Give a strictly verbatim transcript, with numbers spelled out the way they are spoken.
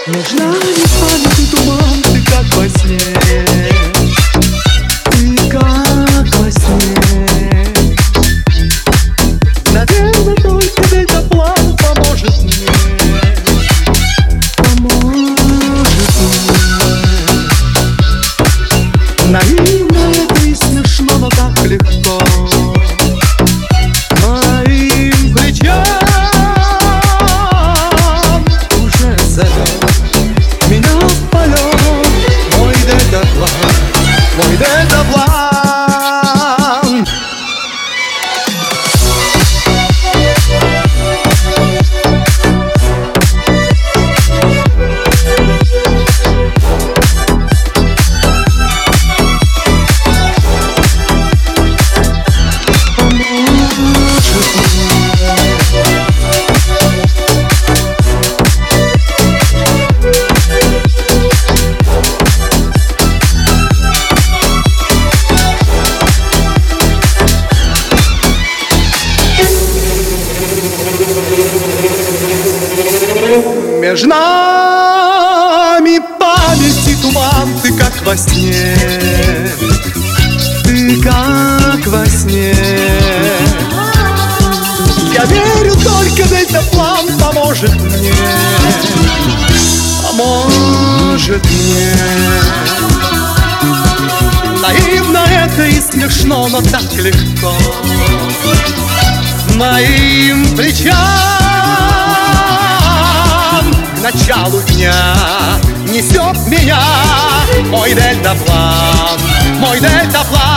Между нами памяти туман, ты как во сне, ты как во сне. Наверное, только дельтаплан поможет мне, поможет мне. Наивно это и смешно, но так легко моим плечам уже зовет меня в полет мой дельтаплан, мой дельтаплан. Между нами памяти туман, ты как во сне, ты как во сне. Я верю, только дельтаплан поможет мне, поможет мне. Наивно это и смешно, но так легко моим плечам к началу дня несет меня мой дельтаплан, мой дельтаплан.